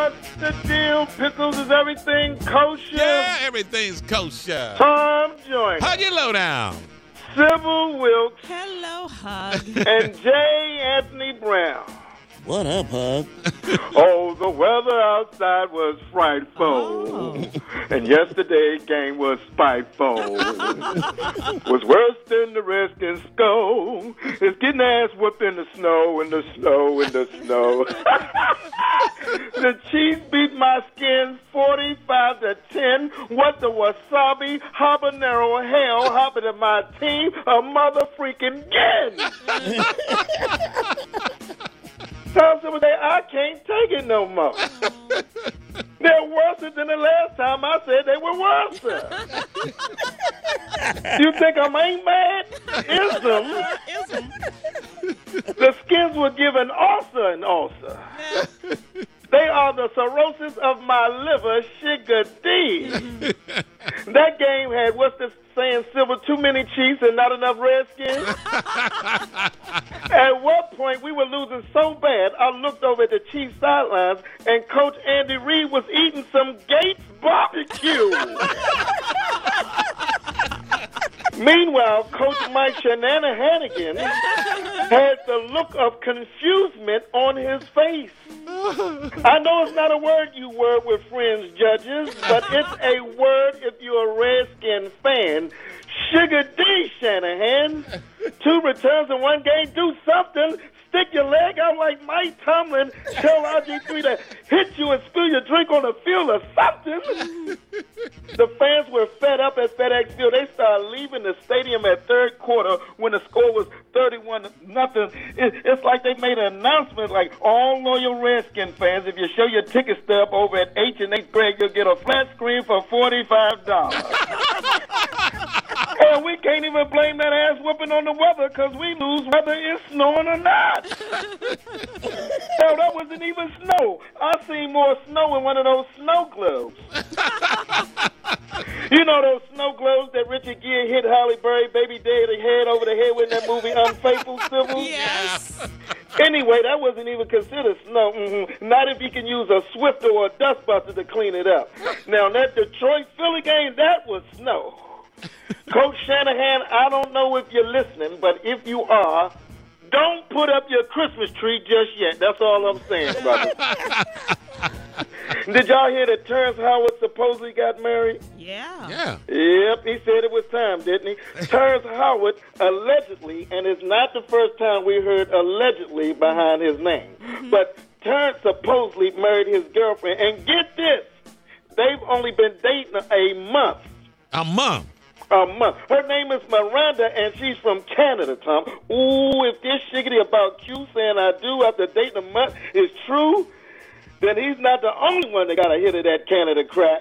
What's the deal, Pickles? Is everything kosher? Yeah, everything's kosher. Tom Joyner. How'd you low down? Sybil Wilkes. Hello, Hug. And J. Anthony Brown. What up, Hug? Oh, the weather outside was frightful. Oh. And yesterday's game was spiteful. Was worse than the Redskins' skull. It's getting ass whooped in the snow, in the snow, in the snow. The Chiefs beat my Skins 45-10. What the wasabi habanero hell happened to my team a mother freaking again. Tom said, I can't take it no more. They're worse than the last time I said they were worse. You think I ain't mad? Ism. The Skins were given ulcer and ulcer. They are the cirrhosis of my liver, sugar D. That game had, what's the saying, Silver, too many Chiefs and not enough Redskins? At one point, we were losing so bad, I looked over at the Chiefs sidelines, and Coach Andy Reid was eating some Gates barbecue. Meanwhile, Coach Mike Shanahan had the look of confusement on his face. I know it's not a word you word with friends, judges, but it's a word if you're a Redskin fan. Sugar D, Shanahan. 2 returns in 1 game. Do something. Stick your leg out like Mike Tomlin. Tell RG3 to hit you and spill your drink on the field or something. The fans were fed up at FedEx Field. They started leaving the stadium at third quarter when the score was 31-0. It's like they made an announcement like, all loyal Redskin fans, if you show your ticket stub over at H&H Greg, you'll get a flat screen for $45. And we can't even blame that ass whooping on the weather because we lose whether it's snowing or not. Hell, that wasn't even snow. I seen more snow in one of those snow globes. You know those snow globes that Richard Gere hit Halle Berry, Baby Daddy head over the head with that movie Unfaithful, Sybil? Yes. Anyway, that wasn't even considered snow. Not if you can use a Swifter or a dustbuster to clean it up. Now, that Detroit-Philly game, that was snow. Coach Shanahan, I don't know if you're listening, but if you are, don't put up your Christmas tree just yet. That's all I'm saying, brother. Did y'all hear that Terrence Howard supposedly got married? Yeah. Yep, he said it was time, didn't he? Terrence Howard allegedly, and it's not the first time we heard allegedly behind his name, but Terrence supposedly married his girlfriend, and get this, they've only been dating a month. A month? A month. Her name is Miranda, and she's from Canada, Tom. Ooh, if this shiggity about Q saying I do after dating a month is true, then he's not the only one that got a hit of that Canada crack.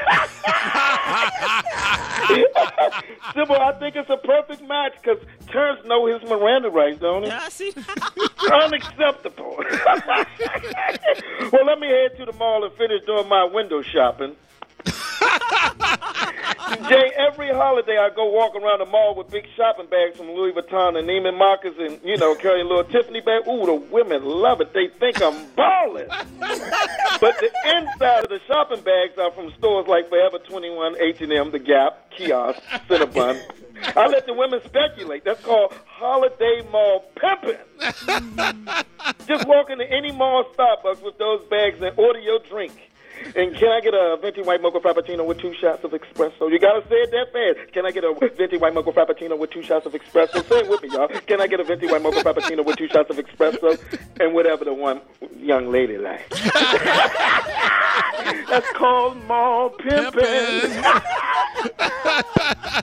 Sybil, I think it's a perfect match because Terrence know his Miranda rights, don't he? Yeah, see? Unacceptable. Well, let me head to the mall and finish doing my window shopping. Jay, every holiday I go walk around the mall with big shopping bags from Louis Vuitton and Neiman Marcus and, carry a little Tiffany bag. Ooh, the women love it. They think I'm balling. But the inside of the shopping bags are from stores like Forever 21, H&M, The Gap, Kiosk, Cinnabon. I let the women speculate. That's called holiday mall pimping. Just walk into any mall Starbucks with those bags and order your drink. And can I get a venti white mocha frappuccino with 2 shots of espresso? You gotta say it that fast. Can I get a venti white mocha frappuccino with 2 shots of espresso? Say it with me, y'all. Can I get a venti white mocha frappuccino with 2 shots of espresso? And whatever the one young lady likes. That's called mall pimping.